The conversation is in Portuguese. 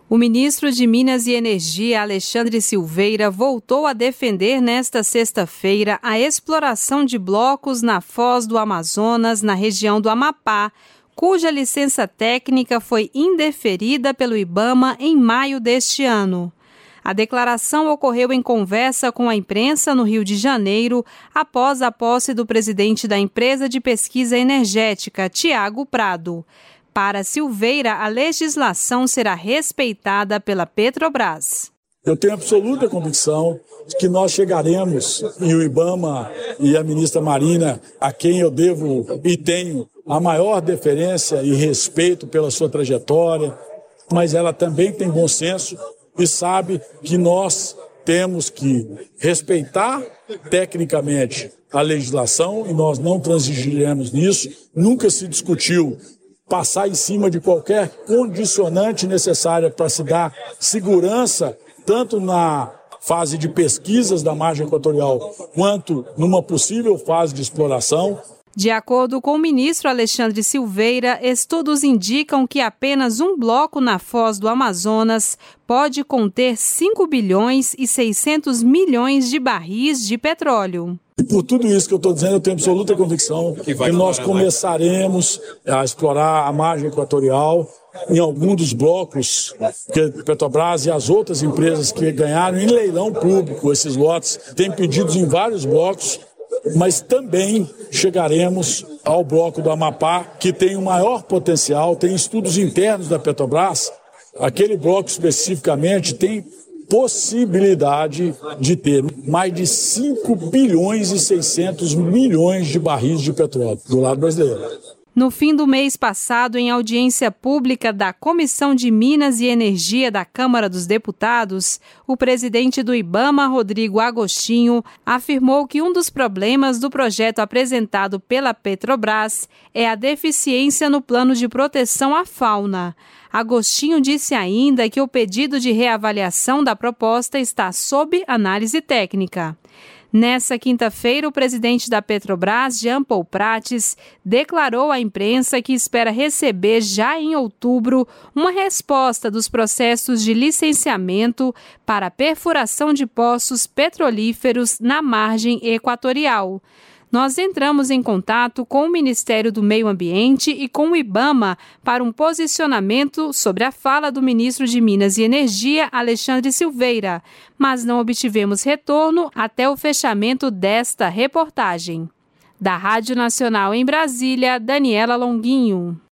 O ministro de Minas e Energia, Alexandre Silveira, voltou a defender nesta sexta-feira a exploração de blocos na Foz do Amazonas, na região do Amapá, cuja licença técnica foi indeferida pelo IBAMA em maio deste ano. A declaração ocorreu em conversa com a imprensa no Rio de Janeiro, após a posse do presidente da empresa de pesquisa energética, Tiago Prado. Para Silveira, a legislação será respeitada pela Petrobras. Eu tenho absoluta convicção de que nós chegaremos, e o IBAMA e a ministra Marina, a quem eu devo e tenho a maior deferência e respeito pela sua trajetória, mas ela também tem bom senso e sabe que nós temos que respeitar tecnicamente a legislação e nós não transigiremos nisso. Nunca se discutiu passar em cima de qualquer condicionante necessária para se dar segurança, tanto na fase de pesquisas da margem equatorial, quanto numa possível fase de exploração. De acordo com o ministro Alexandre Silveira, estudos indicam que apenas um bloco na Foz do Amazonas pode conter 5 bilhões e 600 milhões de barris de petróleo. E por tudo isso que eu estou dizendo, eu tenho absoluta convicção que nós começaremos a explorar a margem equatorial em algum dos blocos que a Petrobras e as outras empresas que ganharam em leilão público esses lotes têm pedidos em vários blocos, mas também chegaremos ao bloco do Amapá, que tem o maior potencial, tem estudos internos da Petrobras. Aquele bloco especificamente tem possibilidade de ter mais de 5 bilhões e 600 milhões de barris de petróleo do lado brasileiro. No fim do mês passado, em audiência pública da Comissão de Minas e Energia da Câmara dos Deputados, o presidente do IBAMA, Rodrigo Agostinho, afirmou que um dos problemas do projeto apresentado pela Petrobras é a deficiência no plano de proteção à fauna. Agostinho disse ainda que o pedido de reavaliação da proposta está sob análise técnica. Nessa quinta-feira, o presidente da Petrobras, Jean Paul Prates, declarou à imprensa que espera receber já em outubro uma resposta dos processos de licenciamento para a perfuração de poços petrolíferos na margem equatorial. Nós entramos em contato com o Ministério do Meio Ambiente e com o IBAMA para um posicionamento sobre a fala do ministro de Minas e Energia, Alexandre Silveira, mas não obtivemos retorno até o fechamento desta reportagem. Da Rádio Nacional em Brasília, Daniela Longuinho.